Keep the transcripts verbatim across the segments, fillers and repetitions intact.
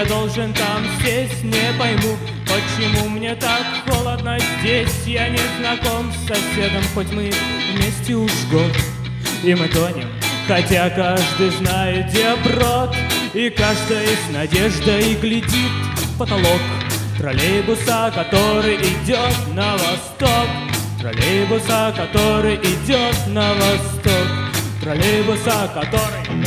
я должен там сесть? Не пойму, почему мне так холодно здесь. Я не знаком с соседом, хоть мы вместе уж год, и мы тонем, хотя каждый знает, где брод. И каждый с надеждой глядит в потолок троллейбуса, который идет на восток. Троллейбуса, который идет на восток. Троллейбуса, который...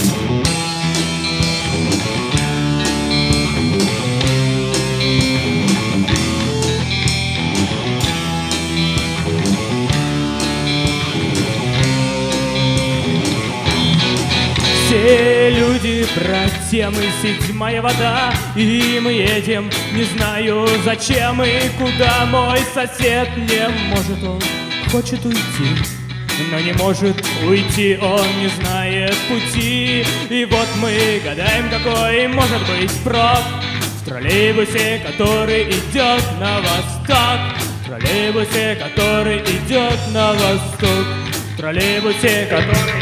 Все люди братья, мы седьмая вода, и мы едем, не знаю зачем и куда. Мой сосед не может, он хочет уйти, но не может уйти, он не знает пути. И вот мы гадаем, какой может быть прок в троллейбусе, который идет на восток. В троллейбусе, который идет на восток. В троллейбусе, который...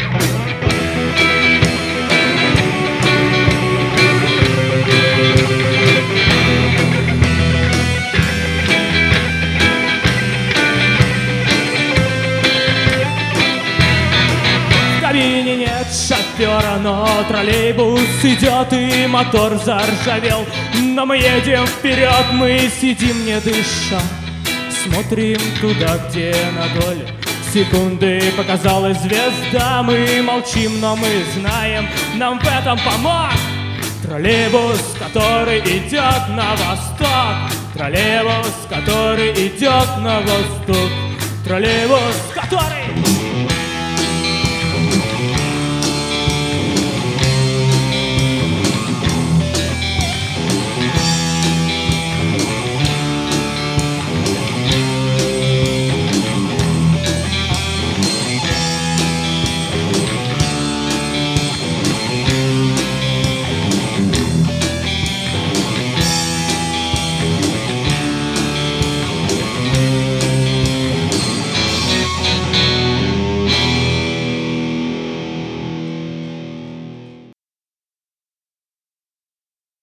В кабине нет шофера, но троллейбус идет и мотор заржавел. Но мы едем вперед, мы сидим не дыша, смотрим туда, где на доле секунды показалась звезда. Мы молчим, но мы знаем, нам в этом помог троллейбус, который идет на восток. Троллейбус, который идет на восток. Троллейбус, который...